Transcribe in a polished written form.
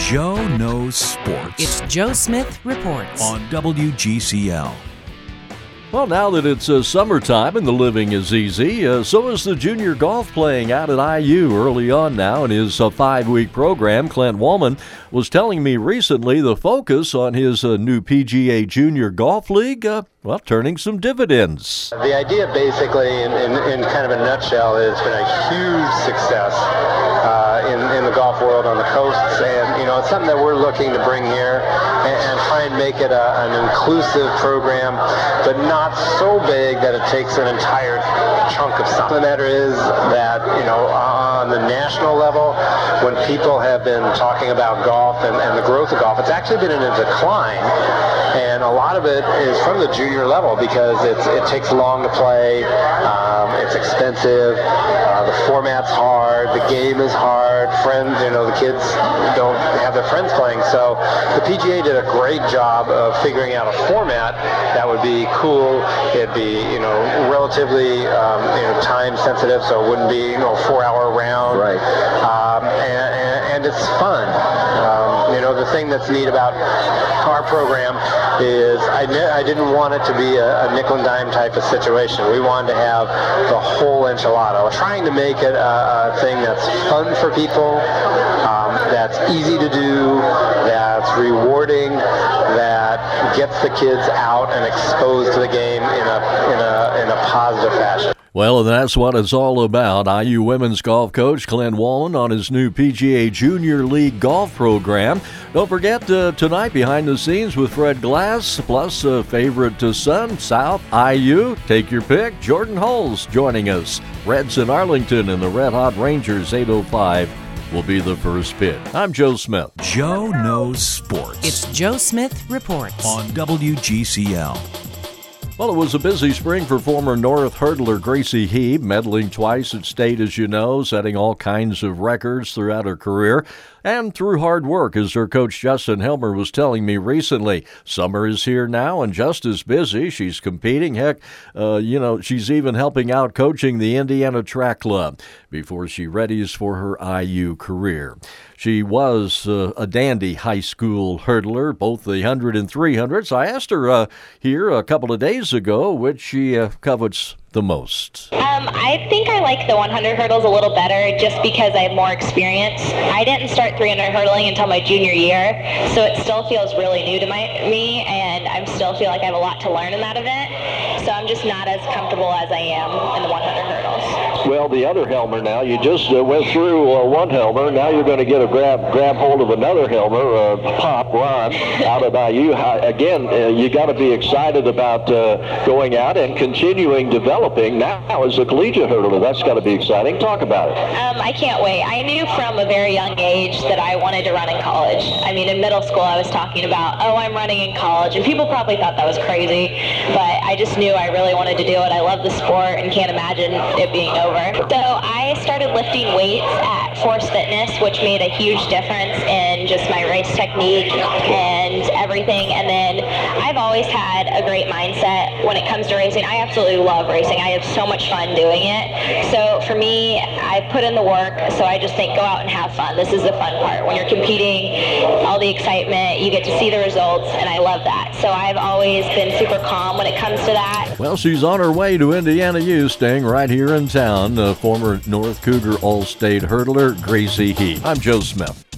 Joe Knows Sports. It's Joe Smith Reports on WGCL. Well, now that it's summertime and the living is easy, so is the junior golf playing out at IU early on now in his 5-week program. Clint Woolman was telling me recently the focus on his new PGA Junior Golf League, turning some dividends. The idea basically, in kind of a nutshell, has been a huge success in the golf world on the coasts, and it's something that we're looking to bring here and try and make it an inclusive program, but not so big that it takes an entire chunk of something. The matter is that on the national level, when people have been talking about golf and the growth of golf, it's actually been in a decline, and a lot of it is from the junior level because it takes long to play, it's expensive, the format's hard, the game is hard, friends, the kids don't have their friends playing, so the PGA did a great job of figuring out a format that would be cool. It'd be relatively time sensitive, so it wouldn't be 4-hour round, right? And it's fun. The thing that's neat about our program is I didn't want it to be a nickel and dime type of situation. We wanted to have the whole enchilada. We're trying to make it a thing that's fun for people, that's easy to do, that's rewarding, that gets the kids out and exposed to the game in a positive fashion. Well, and that's what it's all about. IU women's golf coach Clint Woolman on his new PGA Junior League golf program. Don't forget, tonight behind the scenes with Fred Glass, plus favorite son, South IU. Take your pick. Jordan Hulls joining us. Reds in Arlington and the Red Hot Rangers 8:05 will be the first pitch. I'm Joe Smith. Joe Knows Sports. It's Joe Smith Reports on WGCL. Well, it was a busy spring for former North hurdler Gracie Heeb, medaling twice at state, as you know, setting all kinds of records throughout her career and through hard work, as her coach Justin Helmer was telling me recently. Summer is here now and just as busy. She's competing. Heck, she's even helping out coaching the Indiana Track Club before she readies for her IU career. She was a dandy high school hurdler, both the 100 and 300. So I asked her here a couple of days ago which she covets the most. I think I like the 100 hurdles a little better just because I have more experience. I didn't start 300 hurdling until my junior year, so it still feels really new to me, and I still feel like I have a lot to learn in that event, so I'm just not as comfortable as I am in the 100 hurdles. Well, the other Helmer now, you just went through one Helmer, now you're going to get a grab hold of another Helmer, Pop Ron, out of IU. Again, you got to be excited about going out and continuing developing now as a collegiate hurdler. That's got to be exciting. Talk about it. I can't wait. I knew from a very young age that I wanted to run in college. I mean, in middle school, I was talking about, I'm running in college, and people probably thought that was crazy, but I just knew I really wanted to do it. I love the sport and can't imagine it being over. So I started lifting weights at Force Fitness, which made a huge difference in just my race technique and everything. And then I've always had a great mindset when it comes to racing. I absolutely love racing. I have so much fun doing it. So for me, I put in the work, so I just think go out and have fun. This is the fun part. When you're competing, all the excitement, you get to see the results, and I love that. So I've always been super calm when it comes to that. Well, she's on her way to Indiana U, staying right here in town. Former North Cougar All-State hurdler Gracie Heeb. I'm Joe Smith.